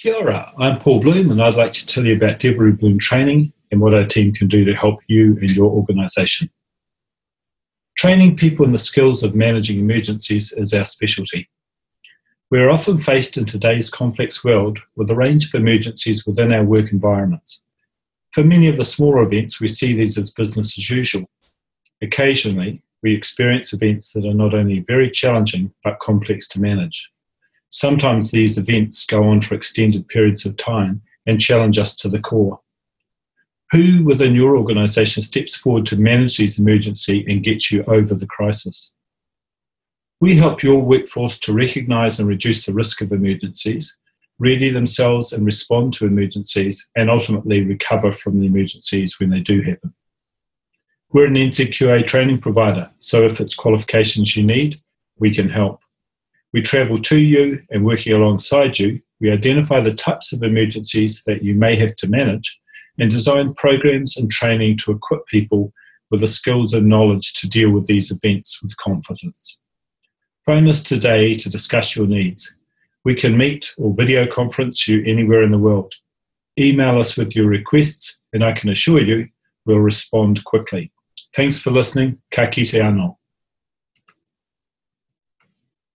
Kia ora, I'm Paul Bloom and I'd like to tell you about Devereux Bloom Training and what our team can do to help you and your organisation. Training people in the skills of managing emergencies is our specialty. We are often faced in today's complex world with a range of emergencies within our work environments. For many of the smaller events, we see these as business as usual. Occasionally, we experience events that are not only very challenging but complex to manage. Sometimes these events go on for extended periods of time and challenge us to the core. Who within your organisation steps forward to manage these emergencies and get you over the crisis? We help your workforce to recognise and reduce the risk of emergencies, ready themselves and respond to emergencies, and ultimately recover from the emergencies when they do happen. We're an NZQA training provider, so if it's qualifications you need, we can help. We travel to you and working alongside you, we identify the types of emergencies that you may have to manage and design programs and training to equip people with the skills and knowledge to deal with these events with confidence. Phone us today to discuss your needs. We can meet or video conference you anywhere in the world. Email us with your requests and I can assure you we'll respond quickly. Thanks for listening. Ka kite anō.